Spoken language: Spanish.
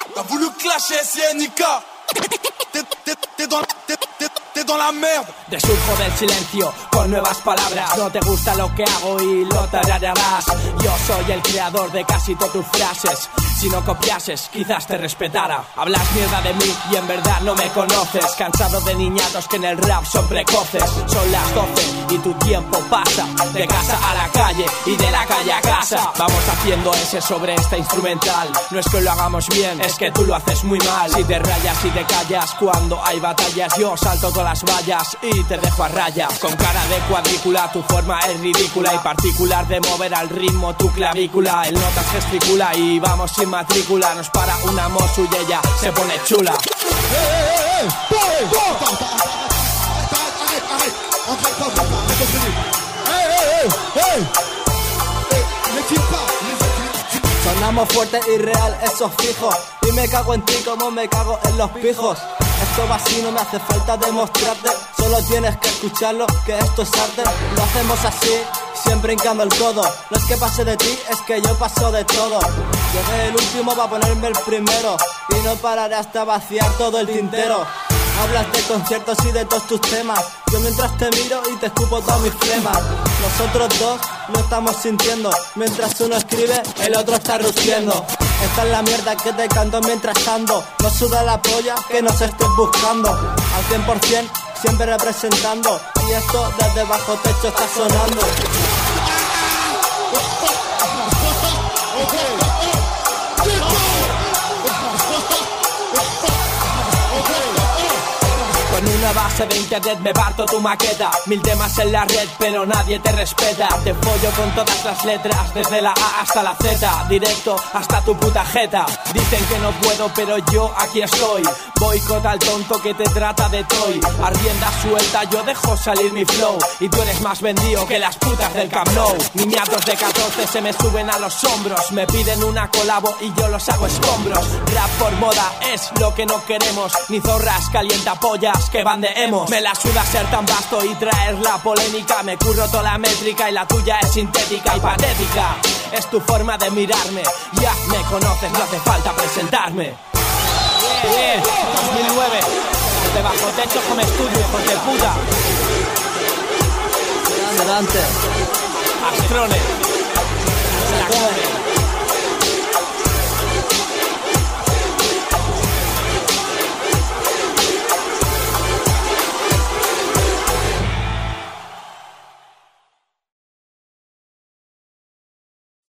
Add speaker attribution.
Speaker 1: T'as voulu clasher SNK. T'es dans la merde.
Speaker 2: Resurjo del silencio con nuevas palabras. No te gusta lo que hago y lo tarararás. Yo soy el creador de casi todas tus frases. Si no copiases, quizás te respetara. Hablas mierda de mí y en verdad no me conoces. Cansado de niñatos que en el rap son precoces. Son las 12 y tu tiempo pasa. De casa a la calle y de la calle a casa. Vamos haciendo ese sobre esta instrumental. No es que lo hagamos bien, es que tú lo haces muy mal. Si te rayas y te callas cuando hay batallas, yo salto todas las vallas y te dejo a raya. Con cara de cuadrícula, tu forma es ridícula. Y particular de mover al ritmo tu clavícula. El notas gesticula y vamos sin matrícula. Nos para una mozu y ella se pone chula. Sonamos fuerte y real, eso es fijo. Y me cago en ti como me cago en los pijos. Esto va así, no me hace falta demostrarte. Solo tienes que escucharlo, que esto es arte. Lo hacemos así, siempre hincando el codo. No es que pase de ti, es que yo paso de todo. Llegué el último para ponerme el primero. Y no pararé hasta vaciar todo el tintero. Hablas de conciertos y de todos tus temas. Yo mientras te miro y te escupo todas mis flemas. Nosotros dos lo estamos sintiendo. Mientras uno escribe, el otro está rugiendo. Esta es la mierda que te canto mientras ando. No suda la polla que nos estés buscando. Al 100% siempre representando. Y esto desde bajo techo está sonando. Con una base de internet me parto tu maqueta. 1000 temas en la red pero nadie te respeta. Te follo con todas las letras, desde la A hasta la Z. Directo hasta tu puta jeta. Dicen que no puedo pero yo aquí estoy. Boicota al tonto que te trata de toy. A rienda suelta yo dejo salir mi flow. Y tú eres más vendido que las putas del Camp Nou. Niñatos de 14 se me suben a los hombros. Me piden una colabo y yo los hago escombros. Rap por moda es lo que no queremos. Ni zorras calientapollas que van de emo. Me la suda ser tan vasto y traer la polémica. Me curro toda la métrica y la tuya es sintética y patética. Es tu forma de mirarme. Ya me conoces, no hace falta presentarme. 2009 de bajo techo con estudio, hijos de puta. Adelante Astrone. Se la come.